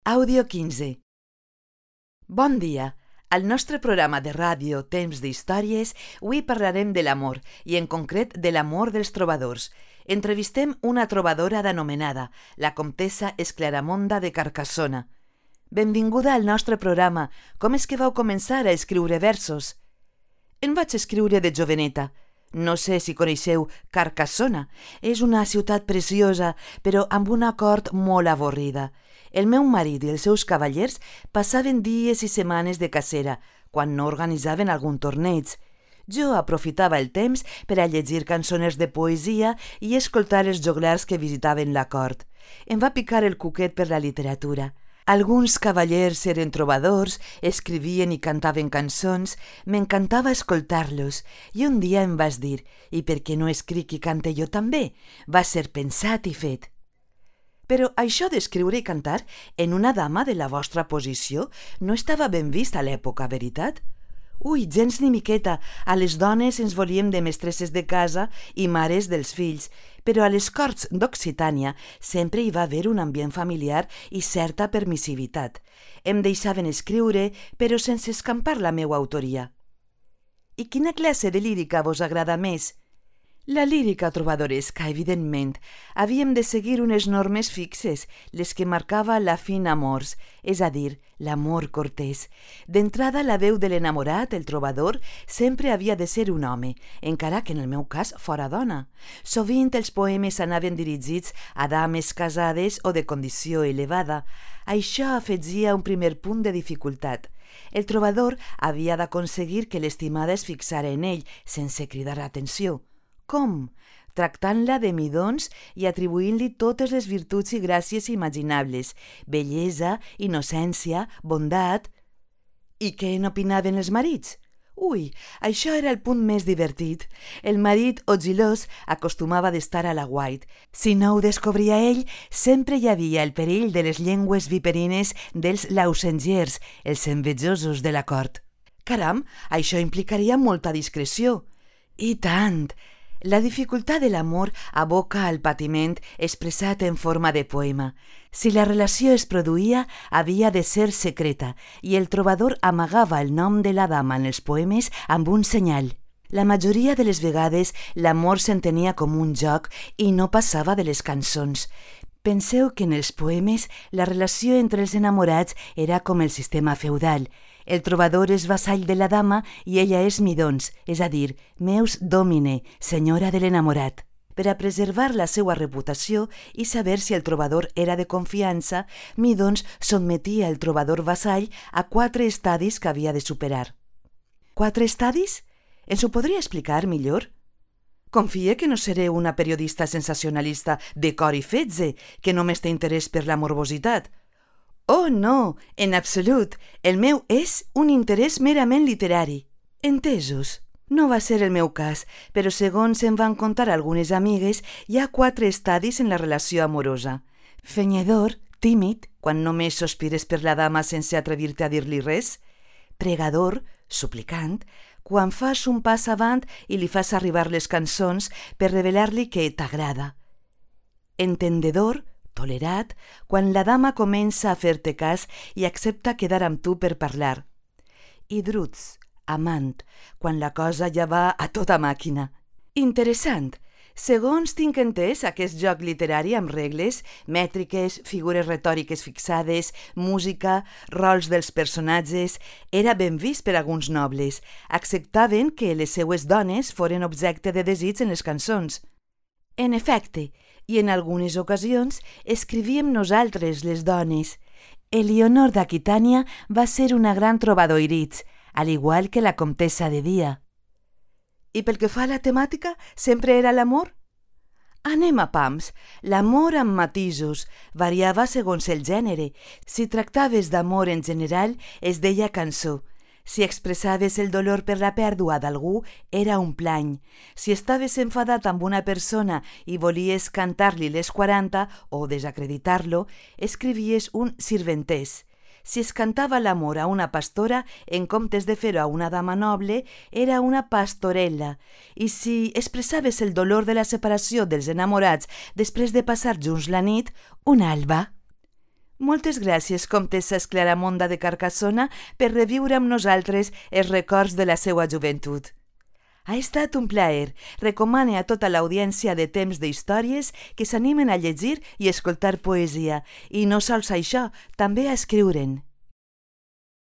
Àudio 15. Bon dia. Al nostre programa de ràdio Temps d'Històries, avui parlarem de l'amor, i en concret de l'amor dels trobadors. Entrevistem una trobadora d'anomenada, la comtessa Esclaramonda de Carcassona. Benvinguda al nostre programa. Com és que vau començar a escriure versos? En vaig escriure de joveneta. No sé si coneixeu Carcassona. És una ciutat preciosa, però amb una cort molt avorrida. El meu marit i els seus cavallers passaven dies i setmanes de cacera, quan no organitzaven algun torneig. Jo aprofitava el temps per a llegir cançoners de poesia i escoltar els joglars que visitaven la cort. Em va picar el cuquet per la literatura. Alguns cavallers eren trobadors, escrivien i cantaven cançons, m'encantava escoltar-los, i un dia em vas dir, i per què no escric i cante jo també? Va ser pensat i fet. Però això d'escriure i cantar en una dama de la vostra posició no estava ben vist a l'època, veritat? Ui, gens ni miqueta, a les dones ens volíem de mestresses de casa i mares dels fills, però a les corts d'Occitània sempre hi va haver un ambient familiar i certa permissivitat. Em deixaven escriure, però sense escampar la meua autoria. I quina classe de lírica vos agrada més? La lírica trobadoresca, evidentment. Havíem de seguir unes normes fixes, les que marcava la fina amors, és a dir, l'amor cortès. D'entrada, la veu de l'enamorat, el trobador, sempre havia de ser un home, encara que en el meu cas fora dona. Sovint els poemes anaven dirigits a dames casades o de condició elevada. Això afegia un primer punt de dificultat. El trobador havia d'aconseguir que l'estimada es fixara en ell, sense cridar atenció. Com? Tractant-la de midons i atribuint-li totes les virtuts i gràcies imaginables, bellesa, innocència, bondat. I què n'opinaven els marits? Ui, això era el punt més divertit. El marit ogilós acostumava d'estar a l'aguait. Si no ho descobria ell, sempre hi havia el perill de les llengües viperines dels lausengers, els envejosos de la cort. Caram, això implicaria molta discreció. I tant! La dificultat de l'amor aboca al patiment expressat en forma de poema. Si la relació es produïa, havia de ser secreta, i el trobador amagava el nom de la dama en els poemes amb un senyal. La majoria de les vegades l'amor s'entenia com un joc i no passava de les cançons. Penseu que en els poemes la relació entre els enamorats era com el sistema feudal. El trobador és vassall de la dama i ella és midons, és a dir, meus domine, senyora de l'enamorat. Per a preservar la seva reputació i saber si el trobador era de confiança, midons sotmetia el trobador vassall a 4 estadis que havia de superar. 4 estadis? Ens ho podria explicar millor? Confie que no seré una periodista sensacionalista de cor i fetge, que només té interès per la morbositat. Oh, no, en absolut. El meu és un interès merament literari. Entesos. No va ser el meu cas, però segons em van contar algunes amigues, hi ha 4 estadis en la relació amorosa. Fenyedor, tímid, quan només sospires per la dama sense atrevir-te a dir-li res. Pregador, suplicant, quan fas un pas avant i li fas arribar les cançons per revelar-li que t'agrada. Entendedor, tolerat, quan la dama comença a fer-te cas i accepta quedar amb tu per parlar. I druts, amant, quan la cosa ja va a tota màquina. Interessant. Segons tinc entès, aquest joc literari amb regles, mètriques, figures retòriques fixades, música, rols dels personatges, era ben vist per alguns nobles. Acceptaven que les seues dones foren objecte de desig en les cançons. En efecte, i en algunes ocasions escrivíem nosaltres, les dones. Elionor d'Aquitània va ser una gran trobadoiritz, al igual que la comtessa de Dia. I pel que fa a la temàtica, sempre era l'amor? Anem a pams. L'amor amb matisos variava segons el gènere. Si tractaves d'amor en general, es deia cançó. Si expressaves el dolor per la pèrdua d'algú, era un plany. Si estaves enfadat amb una persona i volies cantar-li les 40 o desacreditar-lo, escrivies un sirventès. Si es cantava l'amor a una pastora, en comptes de fer-ho a una dama noble, era una pastorella. I si expressaves el dolor de la separació dels enamorats després de passar junts la nit, una alba. Moltes gràcies, comtessa Esclaramonda de Carcassona, per reviure amb nosaltres els records de la seva joventut. Ha estat un plaer. Recomane a tota l'audiència de Temps d'Històries que s'animen a llegir i escoltar poesia, i no sols això, també a escriure'n.